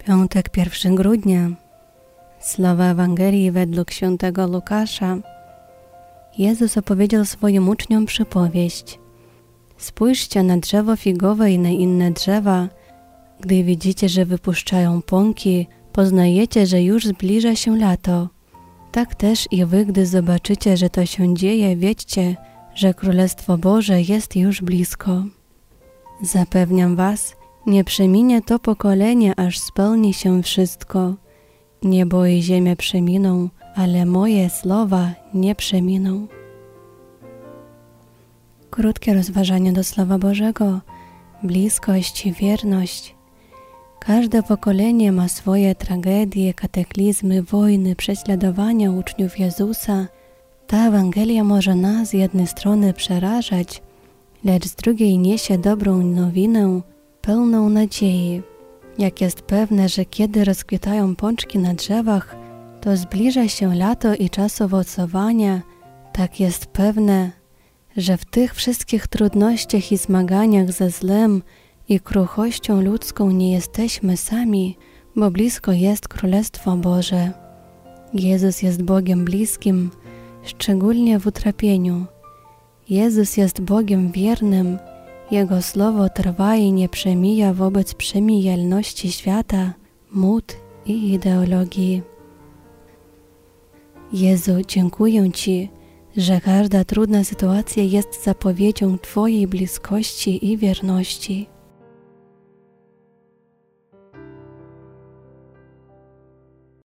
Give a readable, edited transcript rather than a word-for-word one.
Piątek 1 grudnia. Słowa Ewangelii według świętego Łukasza. Jezus opowiedział swoim uczniom przypowieść. Spójrzcie na drzewo figowe i na inne drzewa. Gdy widzicie, że wypuszczają pąki, poznajecie, że już zbliża się lato. Tak też i wy, gdy zobaczycie, że to się dzieje, wiedzcie, że Królestwo Boże jest już blisko. Zapewniam was, nie przeminie to pokolenie, aż spełni się wszystko. Niebo i ziemia przeminą, ale moje słowa nie przeminą. Krótkie rozważanie do Słowa Bożego, bliskość i wierność. Każde pokolenie ma swoje tragedie, kataklizmy, wojny, prześladowania uczniów Jezusa. Ta Ewangelia może nas z jednej strony przerażać, lecz z drugiej niesie dobrą nowinę, pełną nadziei. Jak jest pewne, że kiedy rozkwitają pączki na drzewach, to zbliża się lato i czas owocowania, tak jest pewne, że w tych wszystkich trudnościach i zmaganiach ze złem i kruchością ludzką nie jesteśmy sami, bo blisko jest Królestwo Boże. Jezus jest Bogiem bliskim, szczególnie w utrapieniu. Jezus jest Bogiem wiernym, Jego słowo trwa i nie przemija wobec przemijalności świata, mód i ideologii. Jezu, dziękuję Ci, że każda trudna sytuacja jest zapowiedzią Twojej bliskości i wierności.